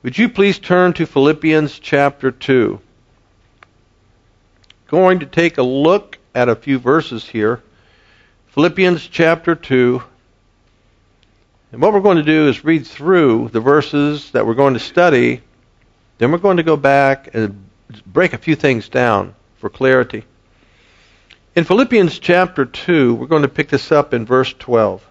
Would you please turn to Philippians chapter 2? Going to take a look at a few verses here. Philippians chapter 2. And what we're going to do is read through the verses that we're going to study. Then we're going to go back and break a few things down for clarity. In Philippians chapter 2, we're going to pick this up in verse 12.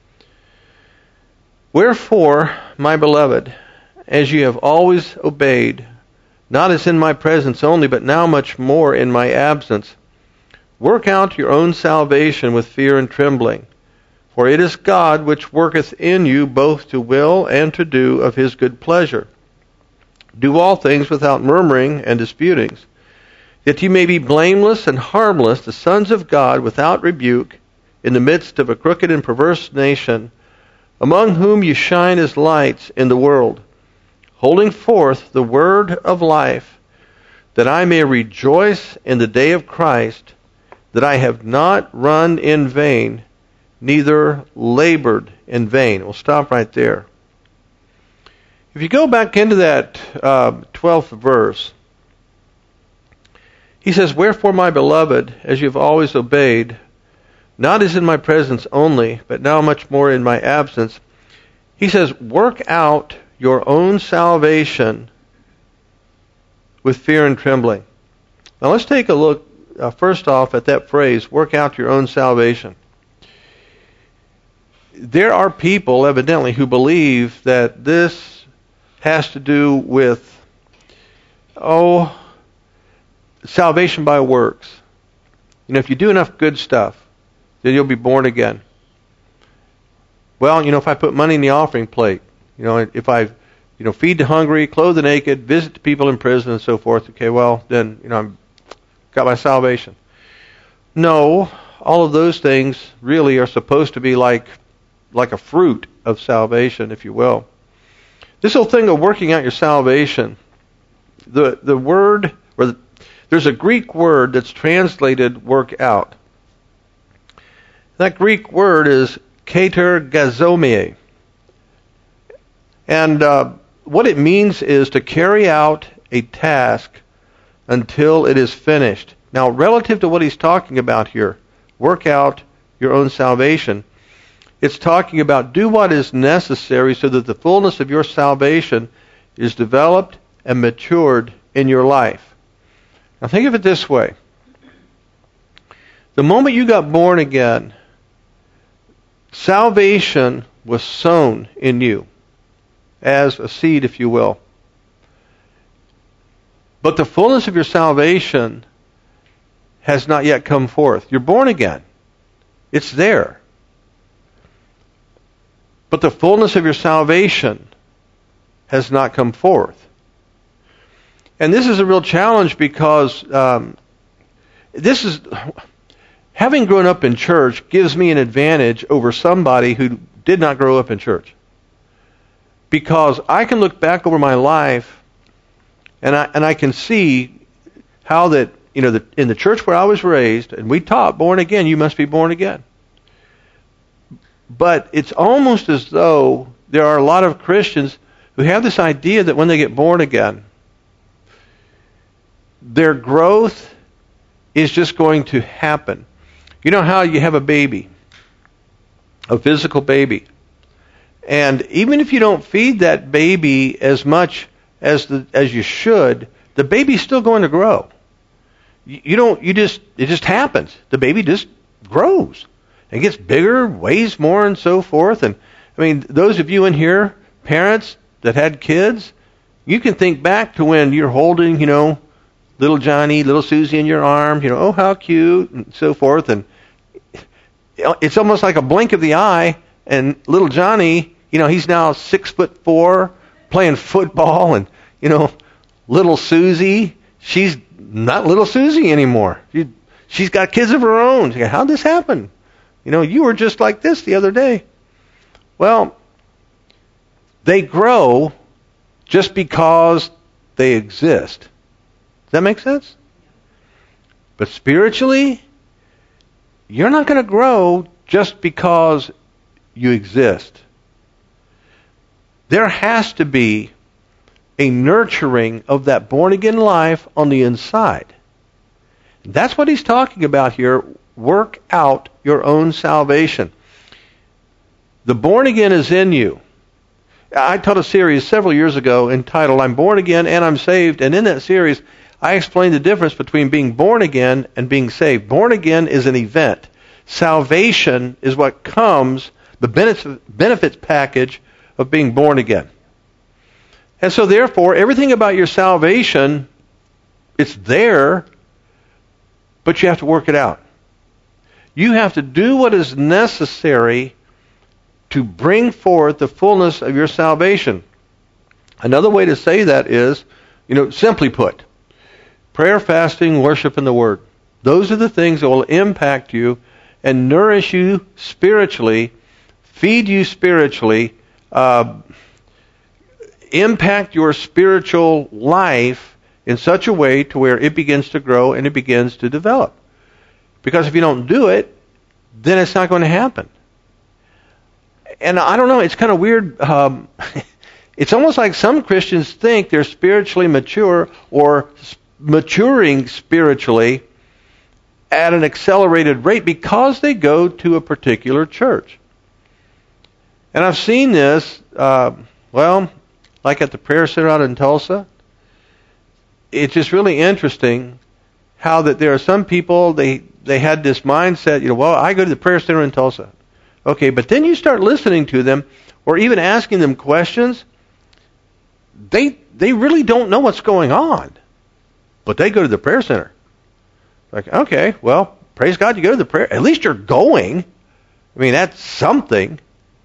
Wherefore, my beloved, as ye have always obeyed, not as in my presence only, but now much more in my absence, work out your own salvation with fear and trembling. For it is God which worketh in you both to will and to do of his good pleasure. Do all things without murmuring and disputings, that ye may be blameless and harmless, the sons of God without rebuke, in the midst of a crooked and perverse nation, among whom ye shine as lights in the world, holding forth the word of life, that I may rejoice in the day of Christ, that I have not run in vain, neither labored in vain. We'll stop right there. If you go back into that 12th verse, he says, Wherefore, my beloved, as you have always obeyed, not as in my presence only, but now much more in my absence, he says, work out your own salvation with fear and trembling. Now let's take a look first off at that phrase, work out your own salvation. There are people, evidently, who believe that this has to do with, salvation by works. You know, if you do enough good stuff, then you'll be born again. Well, if I put money in the offering plate, if I, feed the hungry, clothe the naked, visit the people in prison and so forth, okay, well, then, I've got my salvation. No, all of those things really are supposed to be like a fruit of salvation, if you will. This whole thing of working out your salvation, the word, there's a Greek word that's translated work out. That Greek word is katergazomai. And what it means is to carry out a task until it is finished. Now, relative to what he's talking about here, work out your own salvation, it's talking about do what is necessary so that the fullness of your salvation is developed and matured in your life. Now, think of it this way. The moment you got born again, salvation was sown in you as a seed, if you will. But the fullness of your salvation has not yet come forth. You're born again. It's there. But the fullness of your salvation has not come forth. And this is a real challenge because having grown up in church gives me an advantage over somebody who did not grow up in church. Because I can look back over my life and I can see how that, in the church where I was raised, and we taught born again, you must be born again. But it's almost as though there are a lot of Christians who have this idea that when they get born again, their growth is just going to happen. You know how you have a baby, a physical baby, and even if you don't feed that baby as much as you should, the baby's still going to grow. It just happens. The baby just grows. It gets bigger, weighs more, and so forth. And I mean, those of you in here, parents that had kids, you can think back to when you're holding, little Johnny, little Susie in your arm, oh, how cute, and so forth. And it's almost like a blink of the eye, and little Johnny, he's now 6'4", playing football, and, little Susie, she's not little Susie anymore. She's got kids of her own. How'd this happen? You were just like this the other day. Well, they grow just because they exist. Does that make sense? But spiritually, you're not going to grow just because you exist. There has to be a nurturing of that born-again life on the inside. That's what he's talking about here. Work out your own salvation. The born-again is in you. I taught a series several years ago entitled, I'm Born Again and I'm Saved. And in that series, I explained the difference between being born again and being saved. Born again is an event. Salvation is what comes, the benefits package of being born again. And so therefore, everything about your salvation, it's there, but you have to work it out. You have to do what is necessary to bring forth the fullness of your salvation. Another way to say that is, simply put, prayer, fasting, worship, and the Word. Those are the things that will impact you and nourish you spiritually, feed you spiritually, impact your spiritual life in such a way to where it begins to grow and it begins to develop. Because if you don't do it, then it's not going to happen. And I don't know, it's kind of weird. It's almost like some Christians think they're spiritually mature or maturing spiritually at an accelerated rate because they go to a particular church. And I've seen this, like at the prayer center out in Tulsa. It's just really interesting how that there are some people, they had this mindset, I go to the prayer center in Tulsa. Okay, but then you start listening to them or even asking them questions. They really don't know what's going on. But they go to the prayer center. Like, okay, well, praise God you go to the prayer. At least you're going. I mean, that's something.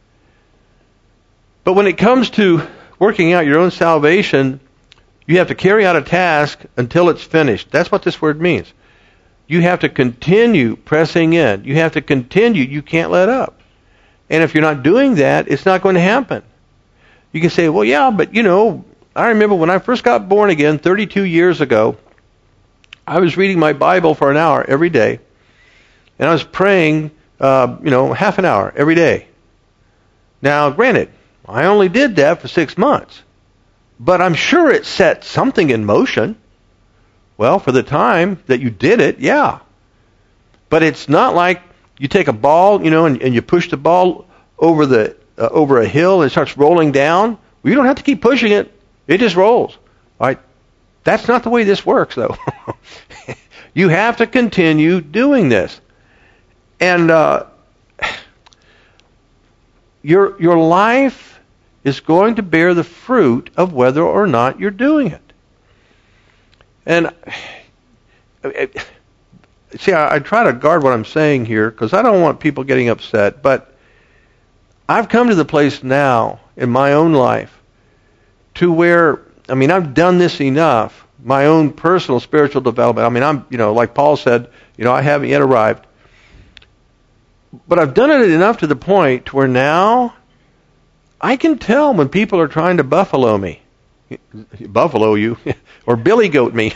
But when it comes to working out your own salvation, you have to carry out a task until it's finished. That's what this word means. You have to continue pressing in. You have to continue. You can't let up. And if you're not doing that, it's not going to happen. You can say, well, yeah, but I remember when I first got born again 32 years ago, I was reading my Bible for an hour every day, and I was praying, half an hour every day. Now, granted, I only did that for 6 months, but I'm sure it set something in motion. Well, for the time that you did it, yeah. But it's not like you take a ball, and you push the ball over over a hill and it starts rolling down. Well, you don't have to keep pushing it. It just rolls. All right? That's not the way this works, though. You have to continue doing this. And your life is going to bear the fruit of whether or not you're doing it. And see, I try to guard what I'm saying here because I don't want people getting upset. But I've come to the place now in my own life to where, I've done this enough, my own personal spiritual development. I'm, like Paul said, I haven't yet arrived. But I've done it enough to the point to where now I can tell when people are trying to buffalo me. Buffalo you, or billy goat me,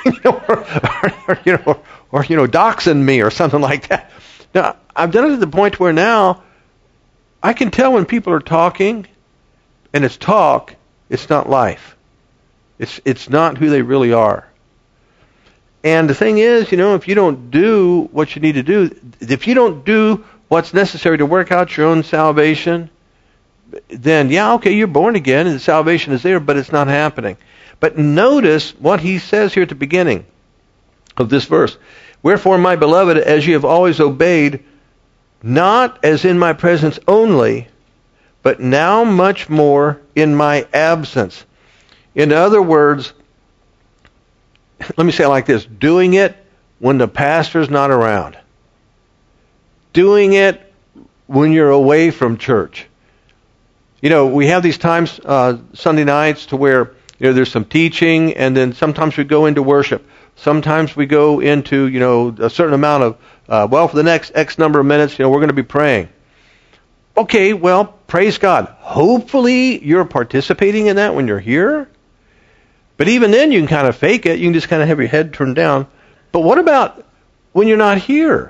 or dachshund me, or something like that. Now, I've done it to the point where now I can tell when people are talking, and it's talk, it's not life. It's not who they really are. And the thing is, if you don't do what you need to do, if you don't do what's necessary to work out your own salvation, then, you're born again and salvation is there, but it's not happening. But notice what he says here at the beginning of this verse. Wherefore, my beloved, as ye have always obeyed, not as in my presence only, but now much more in my absence. In other words, let me say it like this. Doing it when the pastor's not around. Doing it when you're away from church. We have these times, Sunday nights, to where there's some teaching, and then sometimes we go into worship. Sometimes we go into, a certain amount of, for the next X number of minutes, we're going to be praying. Okay, well, praise God. Hopefully you're participating in that when you're here. But even then you can kind of fake it. You can just kind of have your head turned down. But what about when you're not here?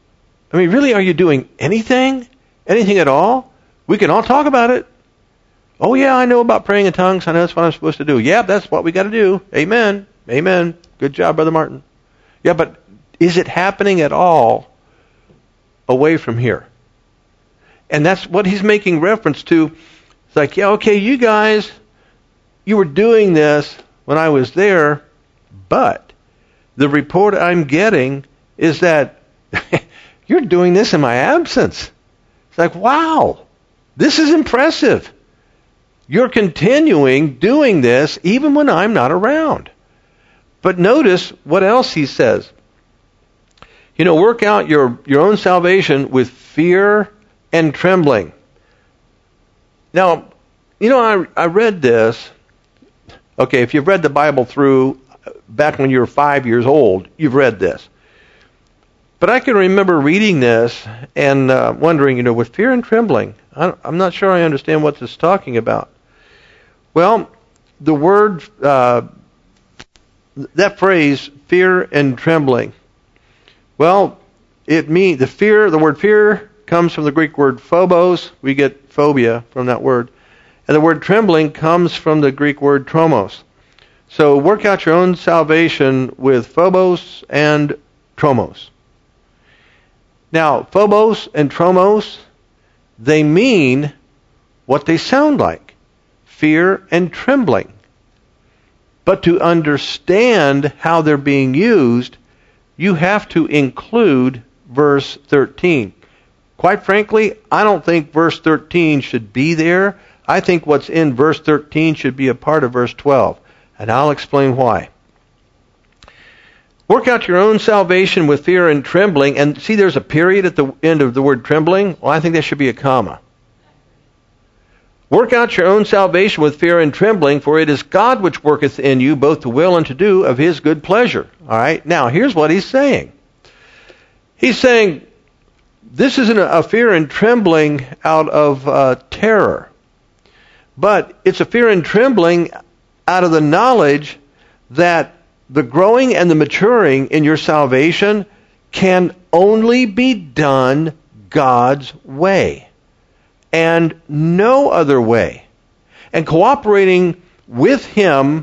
Really, are you doing anything? Anything at all? We can all talk about it. Oh yeah, I know about praying in tongues. I know that's what I'm supposed to do. Yeah, that's what we got to do. Amen. Amen. Good job, Brother Martin. Yeah, but is it happening at all away from here? And that's what he's making reference to. It's like, yeah, okay, you guys, you were doing this when I was there, but the report I'm getting is that you're doing this in my absence. It's like, wow, this is impressive. You're continuing doing this even when I'm not around. But notice what else he says. Work out your own salvation with fear and trembling. Now, I read this. Okay, if you've read the Bible through back when you were 5 years old, you've read this. But I can remember reading this and wondering, with fear and trembling, I'm not sure I understand what this is talking about. Well, the word, that phrase, fear and trembling, well, it means the word fear comes from the Greek word phobos. We get phobia from that word. And the word trembling comes from the Greek word tromos. So work out your own salvation with phobos and tromos. Now, phobos and tromos, they mean what they sound like. Fear and trembling. But to understand how they're being used, you have to include verse 13. Quite frankly, I don't think verse 13 should be there. I think what's in verse 13 should be a part of verse 12. And I'll explain why. Work out your own salvation with fear and trembling. And see, there's a period at the end of the word trembling. Well, I think there should be a comma. Work out your own salvation with fear and trembling, for it is God which worketh in you both to will and to do of his good pleasure. All right? Now, here's what he's saying. He's saying, this isn't a fear and trembling out of terror. But it's a fear and trembling out of the knowledge that the growing and the maturing in your salvation can only be done God's way and no other way. And cooperating with him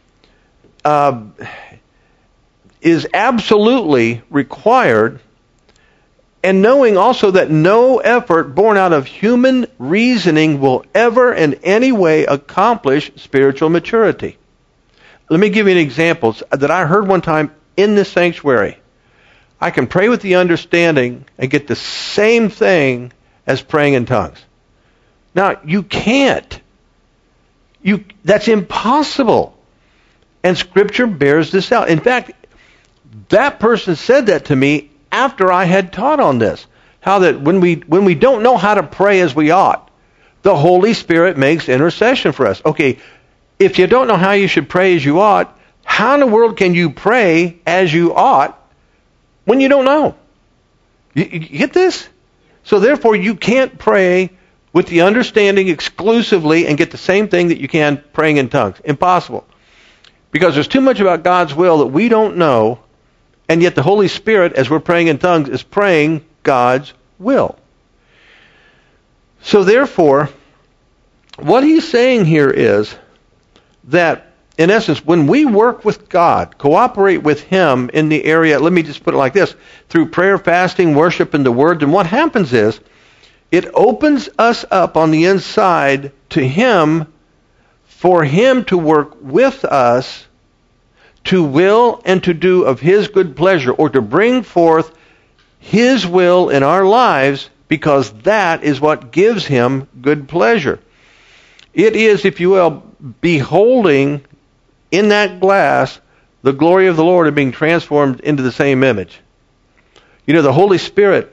is absolutely required, and knowing also that no effort born out of human reasoning will ever in any way accomplish spiritual maturity. Let me give you an example that I heard one time in this sanctuary. I can pray with the understanding and get the same thing as praying in tongues. Now, you can't. That's impossible. And Scripture bears this out. In fact, that person said that to me after I had taught on this. How that when we don't know how to pray as we ought, the Holy Spirit makes intercession for us. Okay, if you don't know how you should pray as you ought, how in the world can you pray as you ought when you don't know? You get this? So therefore, you can't pray with the understanding exclusively and get the same thing that you can praying in tongues. Impossible. Because there's too much about God's will that we don't know, and yet the Holy Spirit, as we're praying in tongues, is praying God's will. So therefore, what he's saying here is that, in essence, when we work with God, cooperate with him in the area, let me just put it like this, through prayer, fasting, worship, and the Word, then what happens is, it opens us up on the inside to him, for him to work with us, to will and to do of his good pleasure, or to bring forth his will in our lives, because that is what gives him good pleasure. It is, if you will, beholding in that glass the glory of the Lord and being transformed into the same image. The Holy Spirit,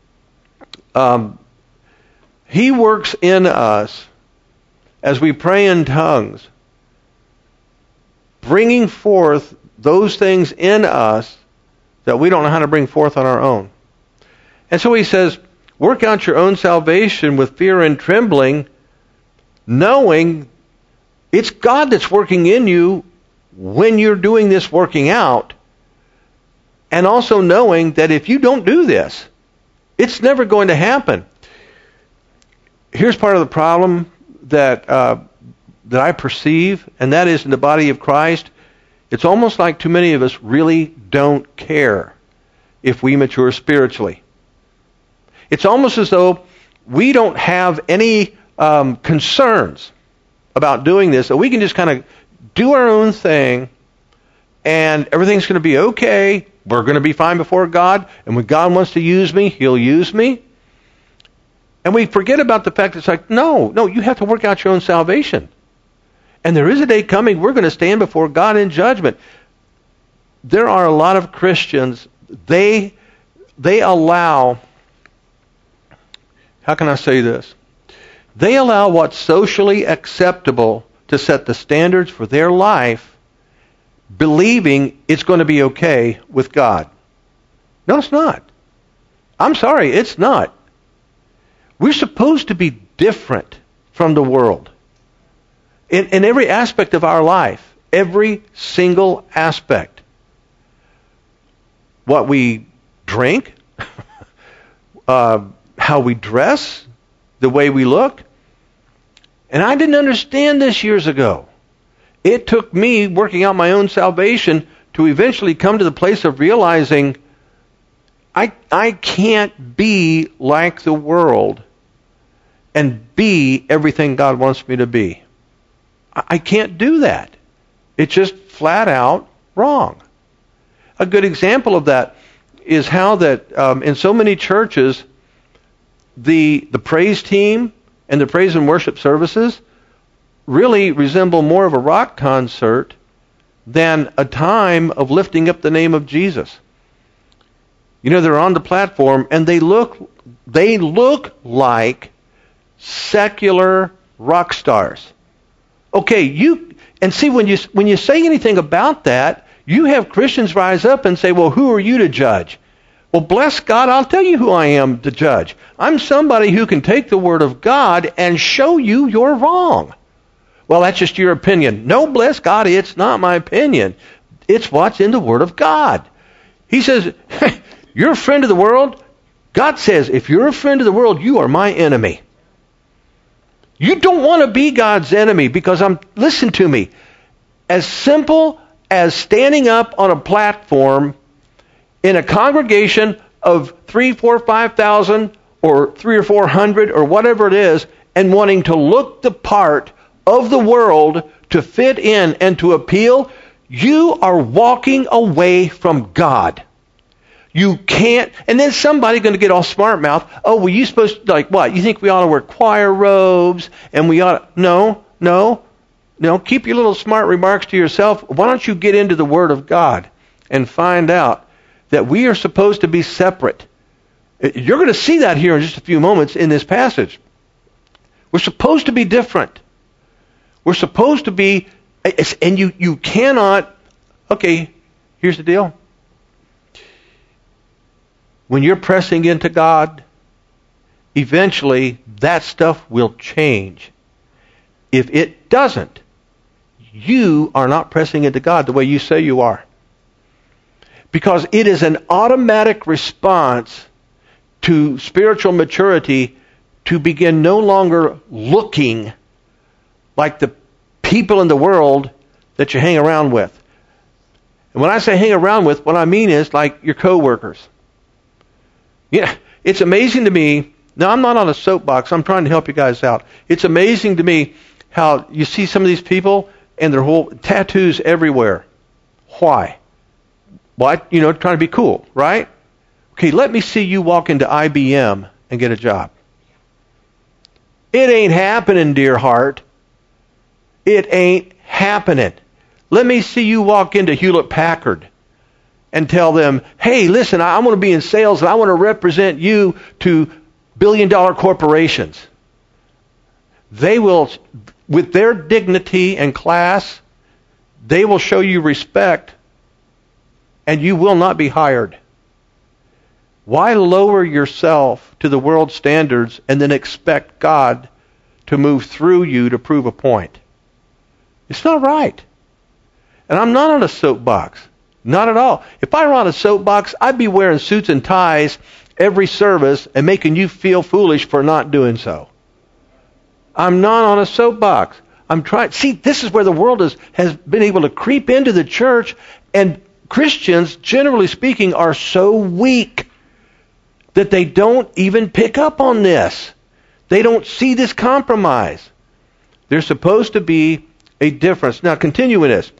he works in us as we pray in tongues, bringing forth those things in us that we don't know how to bring forth on our own. And so he says, work out your own salvation with fear and trembling, knowing it's God that's working in you when you're doing this working out, and also knowing that if you don't do this, it's never going to happen. Here's part of the problem that I perceive, and that is in the body of Christ, it's almost like too many of us really don't care if we mature spiritually. It's almost as though we don't have any concerns about doing this, that we can just kind of do our own thing, and everything's going to be okay. We're going to be fine before God, and when God wants to use me, He'll use me. And we forget about the fact that it's like, no, you have to work out your own salvation. And there is a day coming, we're going to stand before God in judgment. There are a lot of Christians, they allow, how can I say this? They allow what's socially acceptable to set the standards for their life, believing it's going to be okay with God. No, it's not. I'm sorry, it's not. We're supposed to be different from the world. In every aspect of our life. Every single aspect. What we drink, how we dress, the way we look. And I didn't understand this years ago. It took me working out my own salvation to eventually come to the place of realizing I can't be like the world and be everything God wants me to be. I can't do that. It's just flat out wrong. A good example of that is how that in so many churches, the praise team and the praise and worship services really resemble more of a rock concert than a time of lifting up the name of Jesus. You know, they're on the platform and they look like secular rock stars. Okay, and see when you say anything about that, you have Christians rise up and say, well, who are you to judge? Well, bless God, I'll tell you who I am to judge. I'm somebody who can take the Word of God and show you you're wrong. Well, that's just your opinion. No, bless God, it's not my opinion. It's what's in the Word of God. He says, you're a friend of the world. God says, if you're a friend of the world, you are my enemy. You don't want to be God's enemy because listen to me, as simple as standing up on a platform in a congregation of 3, 4, 5,000 or 300 or 400 or whatever it is, and wanting to look the part of the world to fit in and to appeal, you are walking away from God. You can't, and then somebody's going to get all smart mouth. Oh, well, you supposed to, like what? You think we ought to wear choir robes and we ought to, no. Keep your little smart remarks to yourself. Why don't you get into the Word of God and find out that we are supposed to be separate. You're going to see that here in just a few moments in this passage. We're supposed to be different. We're supposed to be, and you cannot, okay, here's the deal. When you're pressing into God, eventually that stuff will change. If it doesn't, you are not pressing into God the way you say you are. Because it is an automatic response to spiritual maturity to begin no longer looking like the people in the world that you hang around with. And when I say hang around with, what I mean is like your coworkers. Yeah, it's amazing to me. Now, I'm not on a soapbox. I'm trying to help you guys out. It's amazing to me how you see some of these people and their whole tattoos everywhere. Why? Why? Trying to be cool, right? Okay, let me see you walk into IBM and get a job. It ain't happening, dear heart. It ain't happening. Let me see you walk into Hewlett-Packard and tell them, hey, listen, I want to be in sales and I want to represent you to billion-dollar corporations. They will, with their dignity and class, they will show you respect and you will not be hired. Why lower yourself to the world's standards and then expect God to move through you to prove a point? It's not right. And I'm not on a soapbox. Not at all. If I were on a soapbox, I'd be wearing suits and ties every service and making you feel foolish for not doing so. I'm not on a soapbox. I'm trying. See, this is where the world has been able to creep into the church, and Christians, generally speaking, are so weak that they don't even pick up on this. They don't see this compromise. There's supposed to be a difference. Now, continuing this.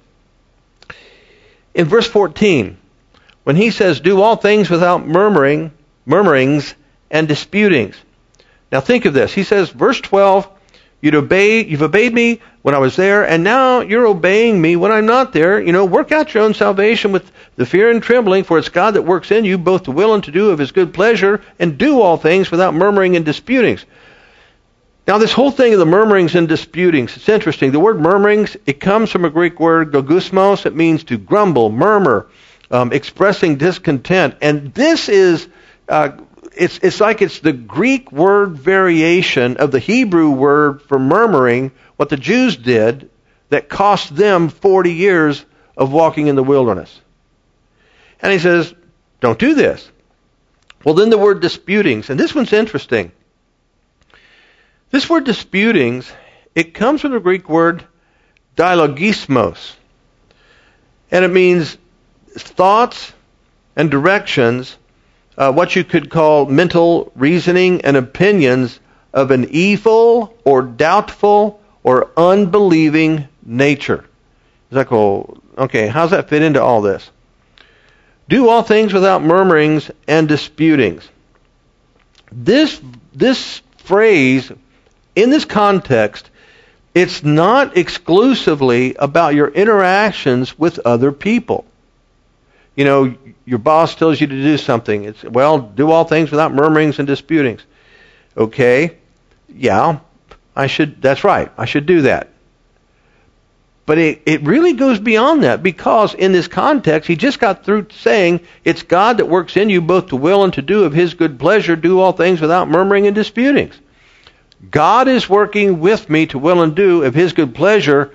In verse 14, when he says, do all things without murmurings and disputings. Now think of this. He says, verse 12, you've obeyed me when I was there, and now you're obeying me when I'm not there. Work out your own salvation with the fear and trembling, for it's God that works in you, both to will and to do of his good pleasure, and do all things without murmuring and disputings. Now this whole thing of the murmurings and disputings, it's interesting. The word murmurings, it comes from a Greek word, gogusmos. It means to grumble, murmur, expressing discontent. And this is, it's like it's the Greek word variation of the Hebrew word for murmuring, what the Jews did that cost them 40 years of walking in the wilderness. And he says, don't do this. Well, then the word disputings, and this one's interesting. This word disputings, it comes from the Greek word dialogismos. And it means thoughts and directions, what you could call mental reasoning and opinions of an evil or doubtful or unbelieving nature. It's like, well, okay, how does that fit into all this? Do all things without murmurings and disputings. This phrase, in this context, it's not exclusively about your interactions with other people. Your boss tells you to do something. It's, well, do all things without murmurings and disputings. Okay, yeah, that's right, I should do that. But it really goes beyond that, because in this context, he just got through saying, it's God that works in you both to will and to do of his good pleasure, do all things without murmuring and disputings. God is working with me to will and do of his good pleasure.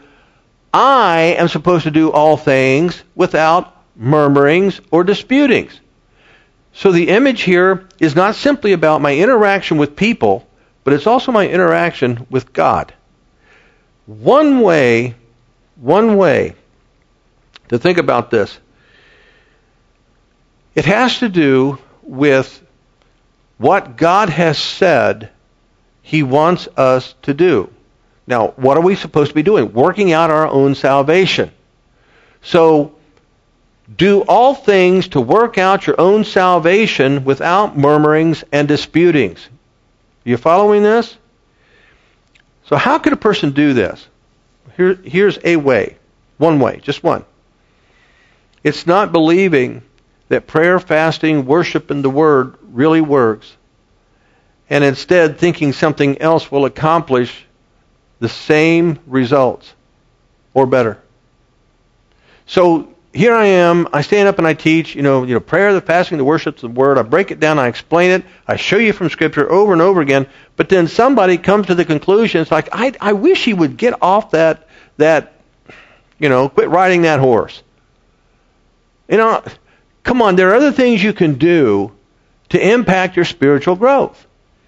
I am supposed to do all things without murmurings or disputings. So the image here is not simply about my interaction with people, but it's also my interaction with God. One way to think about this, it has to do with what God has said he wants us to do. Now, what are we supposed to be doing? Working out our own salvation. So, do all things to work out your own salvation without murmurings and disputings. Are you following this? So how could a person do this? Here's a way. One way, just one. It's not believing that prayer, fasting, worship, and the Word really works, and instead thinking something else will accomplish the same results or better. So here I am, I stand up and I teach, prayer, the fasting, the worship, the Word. I break it down, I explain it, I show you from Scripture over and over again, but then somebody comes to the conclusion, it's like, I wish he would get off that, quit riding that horse. Come on, there are other things you can do to impact your spiritual growth.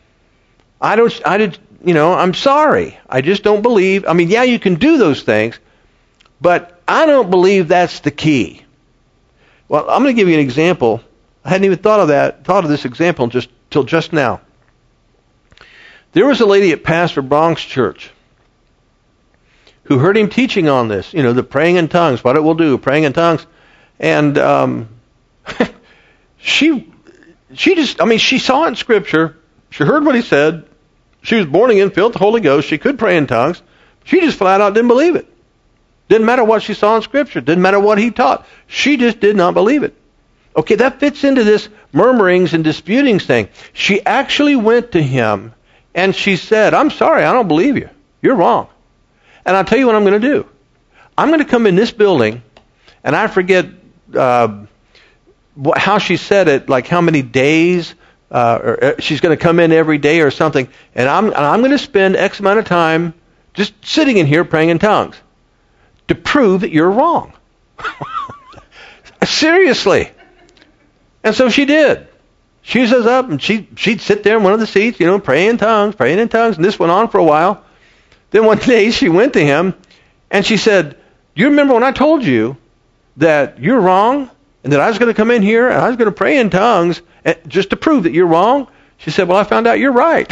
I'm sorry. I just don't believe. Yeah, you can do those things, but I don't believe that's the key. Well, I'm going to give you an example. I hadn't even thought of this example till just now. There was a lady at Pastor Bronk's church who heard him teaching on this, the praying in tongues, what it will do, praying in tongues. And she saw it in Scripture. She heard what he said. She was born again, filled with the Holy Ghost. She could pray in tongues. She just flat out didn't believe it. Didn't matter what she saw in Scripture. Didn't matter what he taught. She just did not believe it. Okay, that fits into this murmurings and disputings thing. She actually went to him and she said, I'm sorry, I don't believe you. You're wrong. And I'll tell you what I'm going to do. I'm going to come in this building, and I forget how she said it, like how many days, or she's going to come in every day or something, and I'm going to spend X amount of time just sitting in here praying in tongues to prove that you're wrong. Seriously. And so she did. She says up, and she'd sit there in one of the seats, praying in tongues, and this went on for a while. Then one day she went to him and she said, "Do you remember when I told you that you're wrong and that I was going to come in here and I was going to pray in tongues just to prove that you're wrong?" She said, "Well, I found out you're right."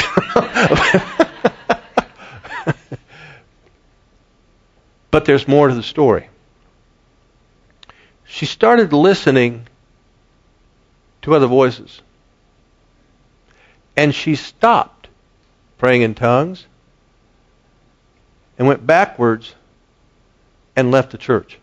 But there's more to the story. She started listening to other voices. And she stopped praying in tongues and went backwards and left the church.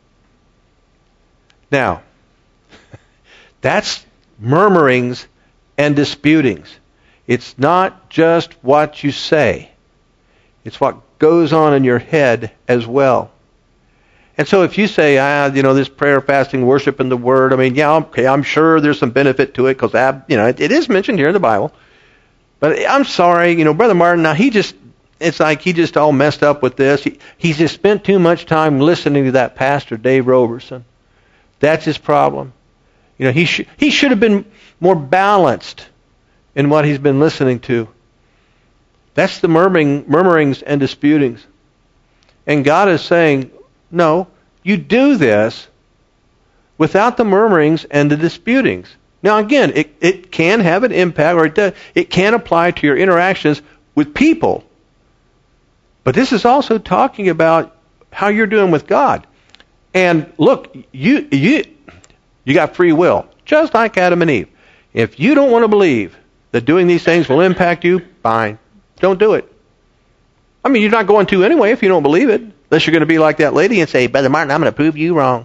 Now, that's murmurings and disputings. It's not just what you say. It's what goes on in your head as well. And so if you say, this prayer, fasting, worship, and the Word, I'm sure there's some benefit to it because, it is mentioned here in the Bible. But I'm sorry, Brother Martin, now it's like he just all messed up with this. He's just spent too much time listening to that pastor, Dave Roberson. That's his problem. He should have been more balanced in what he's been listening to. That's the murmurings and disputings. And God is saying, no, you do this without the murmurings and the disputings. Now again, it can have an impact, or it can apply to your interactions with people. But this is also talking about how you're doing with God. And look, you got free will, just like Adam and Eve. If you don't want to believe that doing these things will impact you, fine. Don't do it. You're not going to anyway if you don't believe it. Unless you're going to be like that lady and say, "Brother Martin, I'm going to prove you wrong."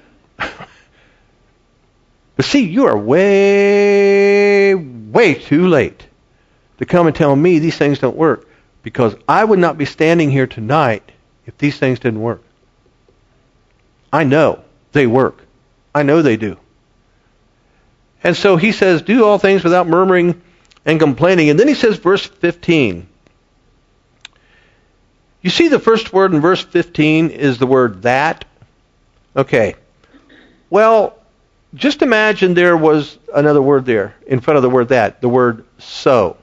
But see, you are way, way too late to come and tell me these things don't work. Because I would not be standing here tonight if these things didn't work. I know they work. I know they do. And so he says, do all things without murmuring and complaining. And then he says, verse 15. You see the first word in verse 15 is the word that. Okay. Well, just imagine there was another word there in front of the word that, the word so.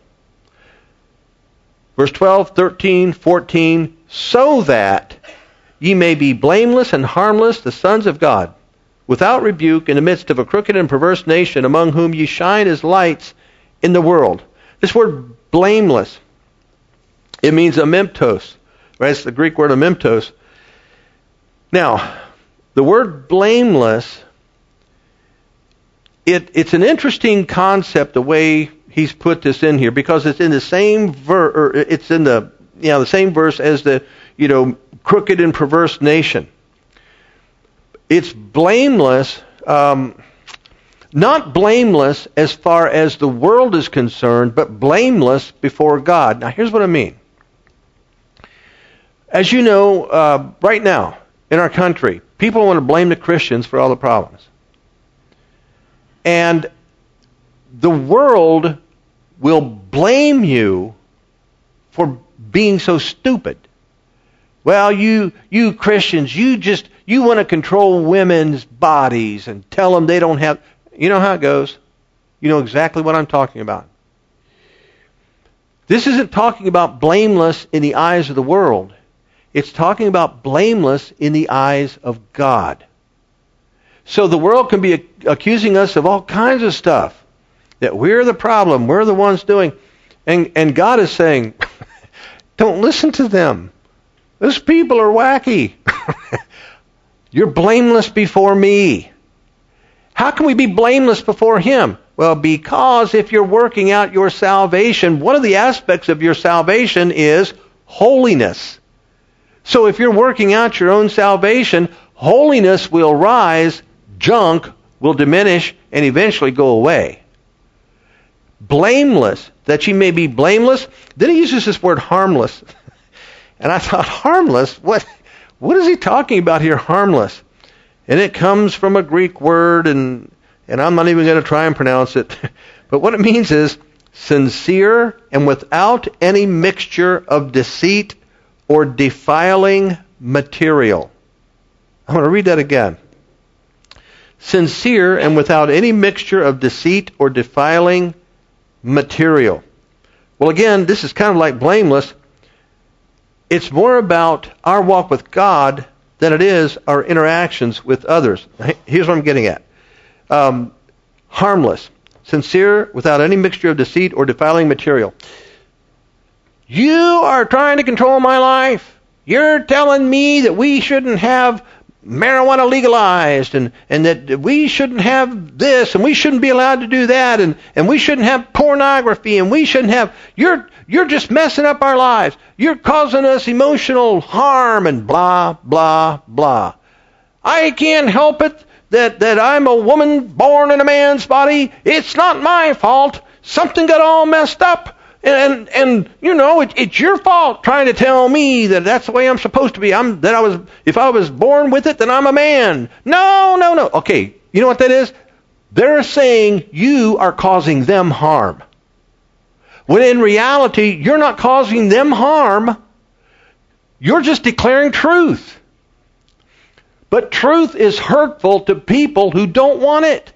Verse 12, 13, 14, so that ye may be blameless and harmless, the sons of God, without rebuke in the midst of a crooked and perverse nation, among whom ye shine as lights in the world. This word blameless, it means amemptos. Right? It's the Greek word amemptos. Now, the word blameless, it's an interesting concept the way he's put this in here, because it's in the same it's in the the same verse as the crooked and perverse nation. It's blameless, not blameless as far as the world is concerned, but blameless before God. Now, here's what I mean. As you know, right now in our country, people want to blame the Christians for all the problems. And the world will blame you for being so stupid. Well, you Christians, you want to control women's bodies and tell them they don't have... You know how it goes. You know exactly what I'm talking about. This isn't talking about blameless in the eyes of the world. It's talking about blameless in the eyes of God. So the world can be accusing us of all kinds of stuff. That we're the problem. We're the ones doing. And God is saying, don't listen to them. Those people are wacky. You're blameless before me. How can we be blameless before Him? Well, because if you're working out your salvation, one of the aspects of your salvation is holiness. So if you're working out your own salvation, holiness will rise, junk will diminish, and eventually go away. Blameless, that ye may be blameless. Then he uses this word harmless. And I thought, harmless? What is he talking about here, harmless? And it comes from a Greek word, and I'm not even going to try and pronounce it. But what it means is sincere and without any mixture of deceit or defiling material. I'm going to read that again. Sincere and without any mixture of deceit or defiling material. Well, again, this is kind of like blameless. It's more about our walk with God than it is our interactions with others. Here's what I'm getting at. Harmless, sincere, without any mixture of deceit or defiling material. You are trying to control my life. You're telling me that we shouldn't have marijuana legalized and that we shouldn't have this and we shouldn't be allowed to do that and we shouldn't have pornography and we shouldn't have... You're just messing up our lives. You're causing us emotional harm and blah, blah, blah. I can't help it that I'm a woman born in a man's body. It's not my fault. Something got all messed up. And it's your fault trying to tell me that that's the way I'm supposed to be. If I was born with it, then I'm a man. No. Okay, you know what that is? They're saying you are causing them harm. When in reality, you're not causing them harm. You're just declaring truth. But truth is hurtful to people who don't want it.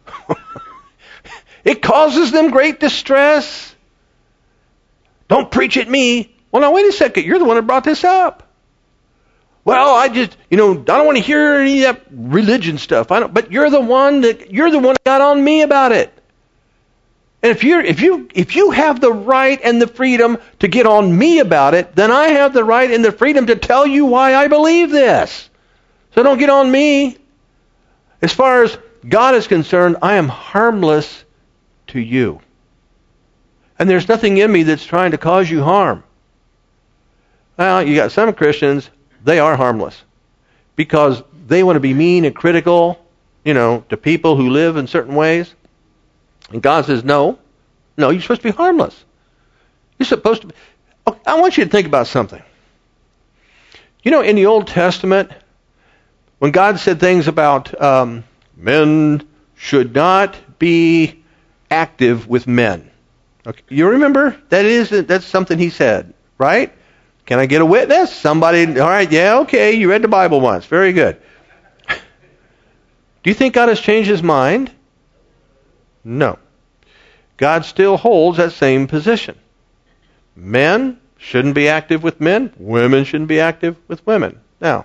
It causes them great distress. Don't preach at me. Well, now, wait a second. You're the one that brought this up. Well, I don't want to hear any of that religion stuff. But you're the one that got on me about it. And if you have the right and the freedom to get on me about it, then I have the right and the freedom to tell you why I believe this. So don't get on me. As far as God is concerned, I am harmless to you. And there's nothing in me that's trying to cause you harm. Well, you got some Christians, they are harmless because they want to be mean and critical, to people who live in certain ways. And God says, no, you're supposed to be harmless. You're supposed to be... I want you to think about something. In the Old Testament, when God said things about men should not be active with men. Okay, you remember? That's something he said, right? Can I get a witness? Somebody, all right, yeah, okay, you read the Bible once. Very good. Do you think God has changed his mind? No. God still holds that same position. Men shouldn't be active with men. Women shouldn't be active with women. Now,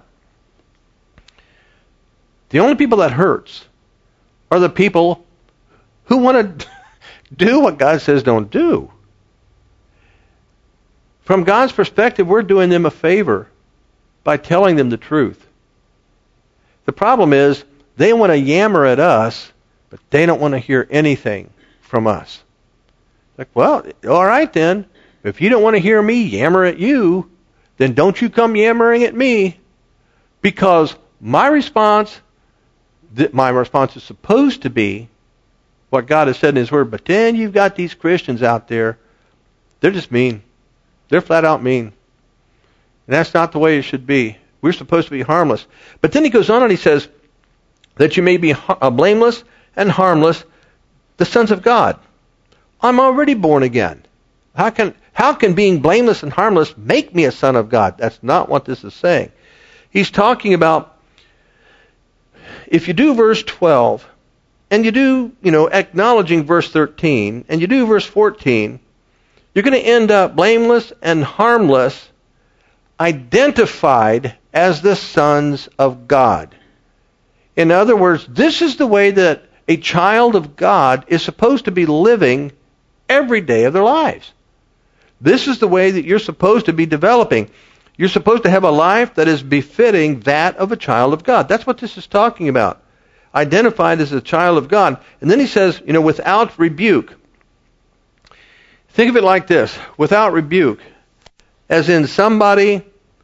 the only people that hurts are the people who want to do what God says don't do. From God's perspective, we're doing them a favor by telling them the truth. The problem is they want to yammer at us, but they don't want to hear anything from us. Like, well, all right then. If you don't want to hear me yammer at you, then don't you come yammering at me. Because my response is supposed to be what God has said in his word. But then you've got these Christians out there. They're just mean. They're flat out mean. And that's not the way it should be. We're supposed to be harmless. But then he goes on and he says that you may be blameless and harmless, the sons of God. I'm already born again. How can being blameless and harmless make me a son of God? That's not what this is saying. He's talking about if you do verse 12 and you do, acknowledging verse 13 and you do verse 14, you're going to end up blameless and harmless, identified as the sons of God. In other words, this is the way that a child of God is supposed to be living every day of their lives. This is the way that you're supposed to be developing. You're supposed to have a life that is befitting that of a child of God. That's what this is talking about. Identified as a child of God. And then he says, without rebuke. Think of it like this. Without rebuke. As in somebody,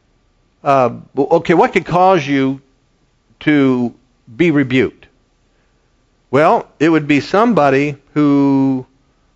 what could cause you to be rebuked? Well, it would be somebody who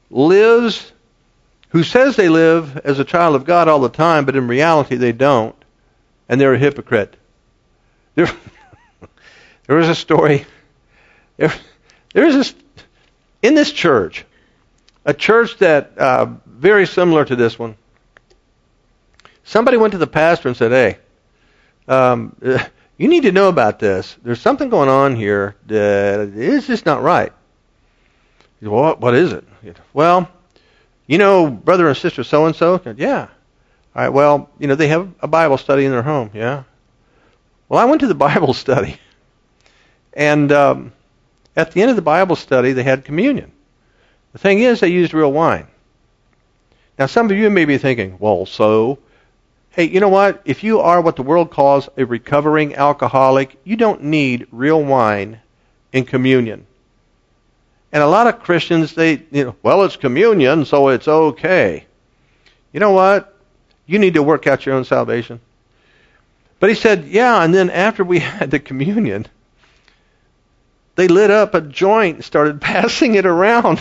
says they live as a child of God all the time, but in reality they don't, and they're a hypocrite. There was a story. There is this in this church, a church that very similar to this one. Somebody went to the pastor and said, "Hey, you need to know about this. There's something going on here that is just not right." He said, "Well, what is it?" Well, brother and sister so-and-so? Yeah. All right, well, they have a Bible study in their home, yeah? Well, I went to the Bible study, and at the end of the Bible study, they had communion. The thing is, they used real wine. Now, some of you may be thinking, well, so, hey, you know what? If you are what the world calls a recovering alcoholic, you don't need real wine in communion. And a lot of Christians, well, it's communion, so it's okay. You know what? You need to work out your own salvation. But he said, yeah, and then after we had the communion, they lit up a joint and started passing it around.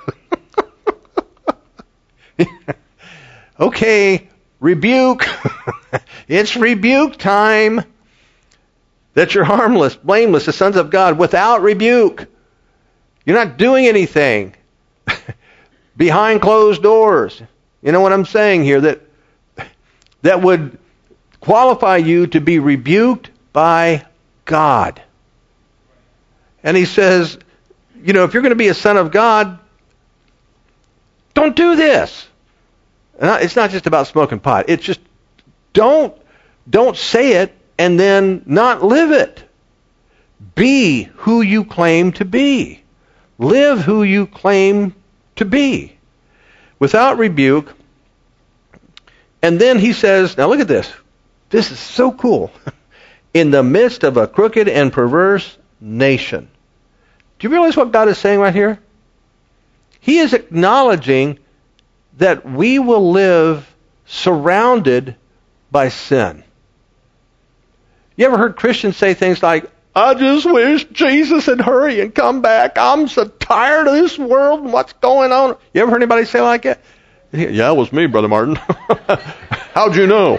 Okay, rebuke. It's rebuke time. That you're harmless, blameless, the sons of God, without rebuke. You're not doing anything behind closed doors. You know what I'm saying here? That would qualify you to be rebuked by God. And he says, if you're going to be a son of God, don't do this. And it's not just about smoking pot. It's just don't say it and then not live it. Be who you claim to be. Live who you claim to be. Without rebuke. And then he says, now look at this. This is so cool. In the midst of a crooked and perverse nation. Do you realize what God is saying right here? He is acknowledging that we will live surrounded by sin. You ever heard Christians say things like, I just wish Jesus would hurry and come back. I'm so tired of this world and what's going on. You ever heard anybody say like that? Yeah, it was me, Brother Martin. How'd you know?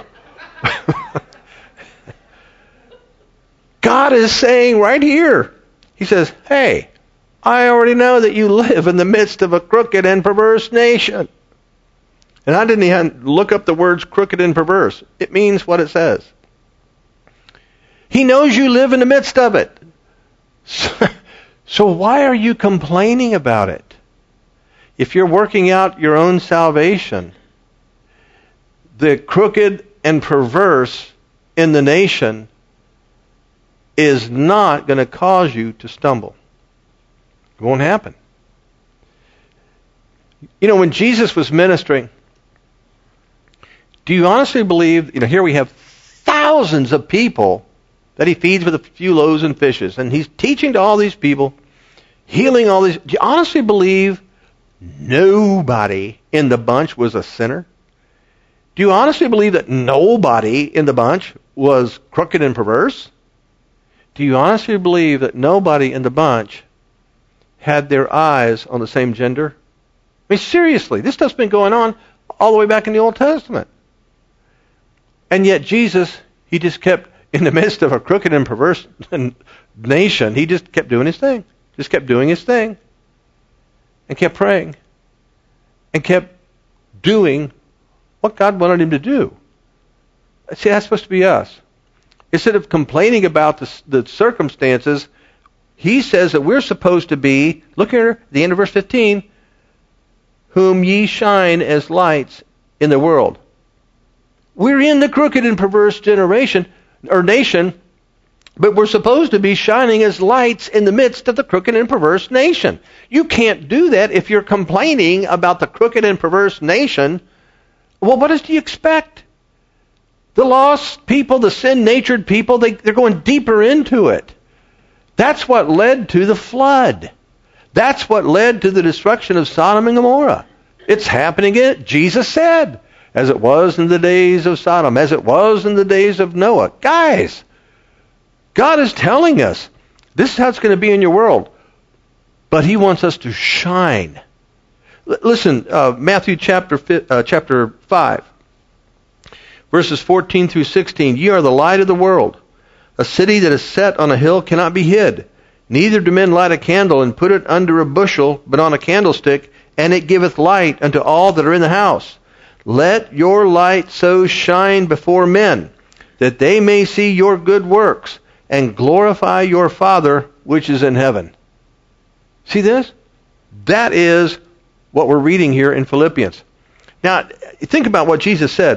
God is saying right here, he says, hey, I already know that you live in the midst of a crooked and perverse nation. And I didn't even look up the words crooked and perverse. It means what it says. He knows you live in the midst of it. So why are you complaining about it? If you're working out your own salvation, the crooked and perverse in the nation is not going to cause you to stumble. It won't happen. When Jesus was ministering, do you honestly believe, here we have thousands of people that he feeds with a few loaves and fishes, and he's teaching to all these people, healing all these. Do you honestly believe nobody in the bunch was a sinner? Do you honestly believe that nobody in the bunch was crooked and perverse? Do you honestly believe that nobody in the bunch had their eyes on the same gender? I mean, seriously, this stuff's been going on all the way back in the Old Testament. And yet Jesus, he just kept, in the midst of a crooked and perverse nation, he just kept doing his thing. Just kept doing his thing. And kept praying. And kept doing what God wanted him to do. See, that's supposed to be us. Instead of complaining about the circumstances, he says that we're supposed to be, look here, the end of verse 15, whom ye shine as lights in the world. We're in the crooked and perverse generation, or nation, but we're supposed to be shining as lights in the midst of the crooked and perverse nation. You can't do that if you're complaining about the crooked and perverse nation. Well, what do you expect? The lost people, the sin-natured people, they're going deeper into it. That's what led to the flood. That's what led to the destruction of Sodom and Gomorrah. It's happening again. Jesus said, as it was in the days of Sodom, as it was in the days of Noah. Guys, God is telling us, this is how it's going to be in your world. But he wants us to shine. Listen, Matthew chapter 5, verses 14 through 16. Ye are the light of the world. A city that is set on a hill cannot be hid. Neither do men light a candle and put it under a bushel, but on a candlestick, and it giveth light unto all that are in the house. Let your light so shine before men, that they may see your good works, and glorify your Father which is in heaven. See this? That is what we're reading here in Philippians. Now, think about what Jesus said.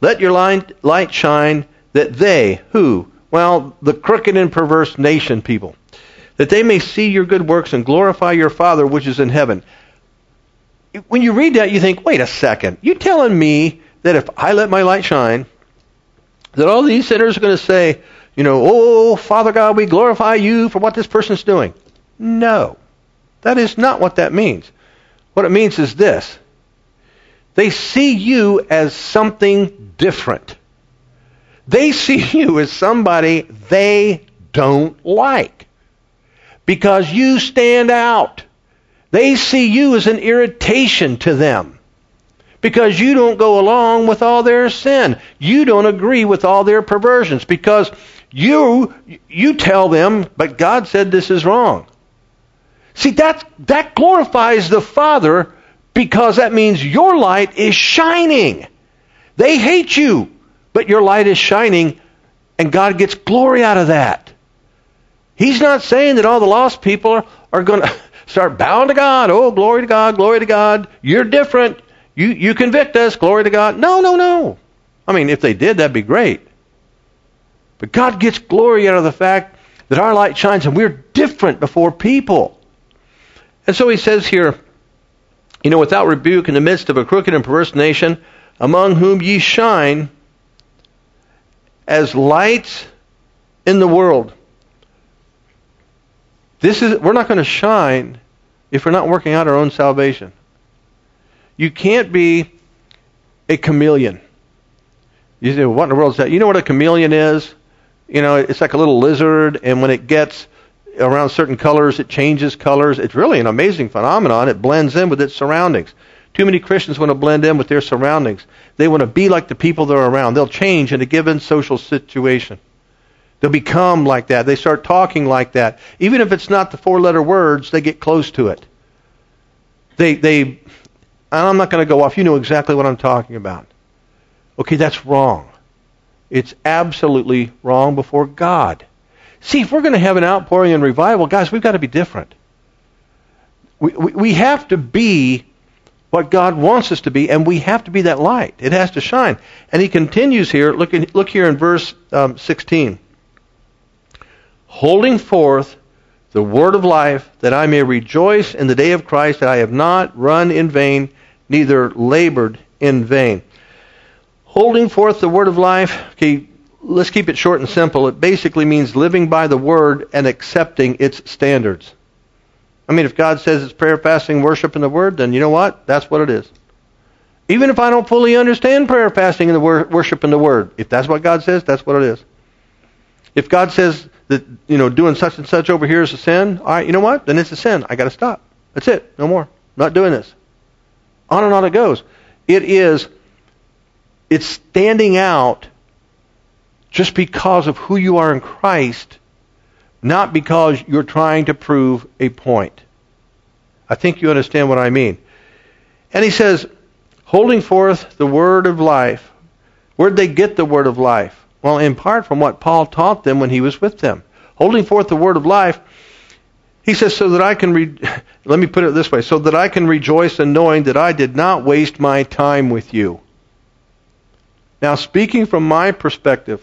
Let your light shine, that they, who? Well, the crooked and perverse nation people, that they may see your good works and glorify your Father which is in heaven. When you read that, you think, wait a second. You telling me that if I let my light shine, that all these sinners are going to say, oh, Father God, we glorify you for what this person's doing? No. That is not what that means. What it means is this. They see you as something different. They see you as somebody they don't like because you stand out. They see you as an irritation to them because you don't go along with all their sin. You don't agree with all their perversions because you tell them, but God said this is wrong. See, that glorifies the Father because that means your light is shining. They hate you, but your light is shining, and God gets glory out of that. He's not saying that all the lost people are going to start bowing to God. Oh, glory to God, glory to God. You're different. You convict us, glory to God. No. I mean, if they did, that'd be great. But God gets glory out of the fact that our light shines and we're different before people. And so he says here, without rebuke in the midst of a crooked and perverse nation, among whom ye shine as lights in the world. We're not going to shine if we're not working out our own salvation. You can't be a chameleon. You say, what in the world is that? You know what a chameleon is? It's like a little lizard, and when it gets around certain colors, it changes colors. It's really an amazing phenomenon. It blends in with its surroundings. Too many Christians want to blend in with their surroundings. They want to be like the people they're around. They'll change in a given social situation. They'll become like that. They start talking like that. Even if it's not the 4-letter words, they get close to it. I'm not going to go off. You know exactly what I'm talking about. Okay, that's wrong. It's absolutely wrong before God. See, if we're going to have an outpouring and revival, guys, we've got to be different. We have to be what God wants us to be, and we have to be that light. It has to shine. And he continues here. Look here in verse 16. Holding forth the word of life, that I may rejoice in the day of Christ, that I have not run in vain, neither labored in vain. Holding forth the word of life, okay, let's keep it short and simple. It basically means living by the word and accepting its standards. I mean, if God says it's prayer, fasting, worship, and the word, then you know what? That's what it is. Even if I don't fully understand prayer, fasting, and the worship, and the word, if that's what God says, that's what it is. If God says that, doing such and such over here is a sin, all right, you know what? Then it's a sin. I got to stop. That's it. No more. I'm not doing this. On and on it goes. It's standing out just because of who you are in Christ, not because you're trying to prove a point. I think you understand what I mean. And he says, holding forth the word of life. Where'd they get the word of life? Well, in part from what Paul taught them when he was with them. Holding forth the word of life, he says, so that I can let me put it this way, so that I can rejoice in knowing that I did not waste my time with you. Now, speaking from my perspective,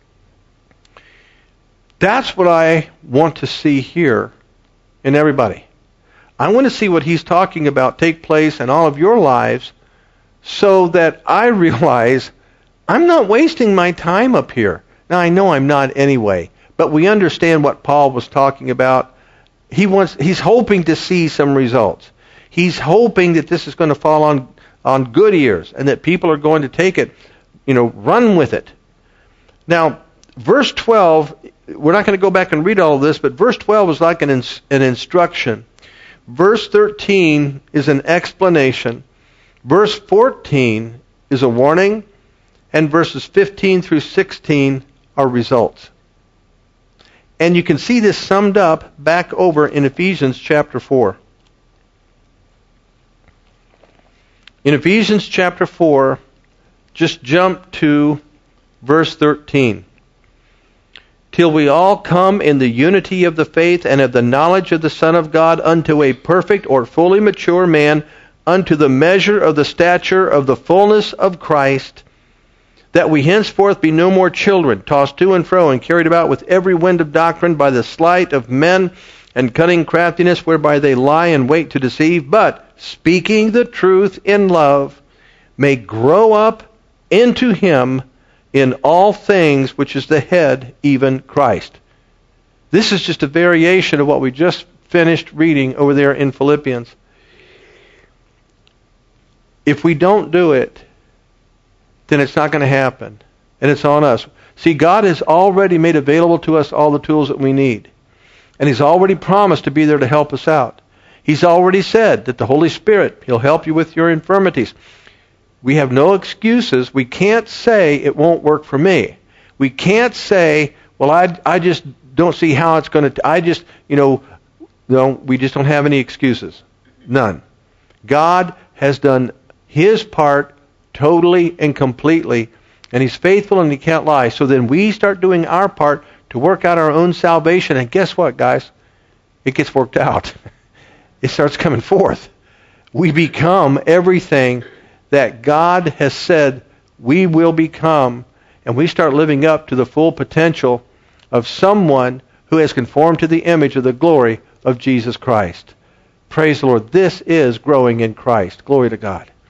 that's what I want to see here in everybody. I want to see what he's talking about take place in all of your lives so that I realize I'm not wasting my time up here. Now, I know I'm not anyway, but we understand what Paul was talking about. He's hoping to see some results. He's hoping that this is going to fall on good ears and that people are going to take it, run with it. Now, verse 12, we're not going to go back and read all of this, but verse 12 is like an instruction. Verse 13 is an explanation. Verse 14 is a warning. And verses 15 through 16 are results. And you can see this summed up back over in Ephesians chapter 4. In Ephesians chapter 4, just jump to verse 13. Till we all come in the unity of the faith and of the knowledge of the Son of God unto a perfect or fully mature man, unto the measure of the stature of the fullness of Christ, that we henceforth be no more children, tossed to and fro and carried about with every wind of doctrine by the sleight of men and cunning craftiness whereby they lie in wait to deceive, but speaking the truth in love may grow up into him in all things, which is the head, even Christ. This is just a variation of what we just finished reading over there in Philippians. If we don't do it, then it's not going to happen. And it's on us. See, God has already made available to us all the tools that we need. And He's already promised to be there to help us out. He's already said that the Holy Spirit, He'll help you with your infirmities. We have no excuses. We can't say it won't work for me. We can't say, well, I just don't see how it's going to, no, we just don't have any excuses. None. God has done His part totally and completely, and He's faithful and He can't lie. So then we start doing our part to work out our own salvation, and guess what, guys? It gets worked out. It starts coming forth. We become everything that God has said we will become, and we start living up to the full potential of someone who has conformed to the image of the glory of Jesus Christ. Praise the Lord. This is growing in Christ. Glory to God.